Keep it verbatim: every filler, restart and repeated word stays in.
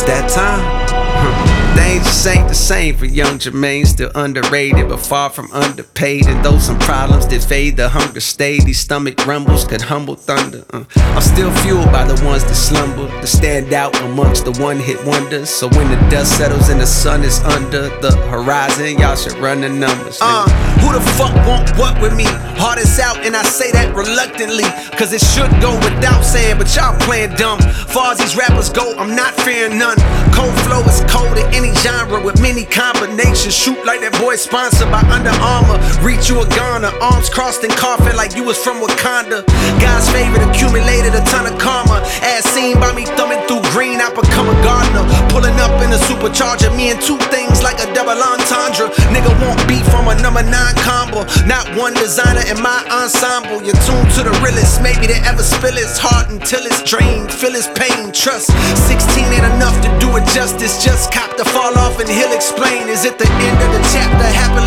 that time. Things just ain't the same for young Jermaine, still underrated but far from underpaid. And though some problems did fade, the hunger stayed. These stomach rumbles could humble thunder. uh, I'm still fueled by the ones that slumber, that stand out amongst the one-hit wonders. So when the dust settles and the sun is under the horizon, y'all should run the numbers. Uh, who the fuck want what with me? Heart is out and I say that reluctantly, cause it should go without saying, but y'all playing dumb. Far as these rappers go, I'm not fearing none. Cold flow is cold in any genre with many combinations. Shoot like that boy sponsored by Under Armour. Reach you a Ghana, arms crossed and coughing like you was from Wakanda. God's favorite accumulated a ton of karma. As seen by me thumbing through green, I become a gardener. Pulling up in a supercharger, me and two things like a double entendre. Nigga won't beat from a number nine combo. Not one designer in my ensemble. You're tuned to the realest, maybe they ever spill his heart until it's drained. Feel his pain, trust. sixteen ain't enough to do it justice. Just cop the fall off and he'll explain. Is it the end of the chapter? Happily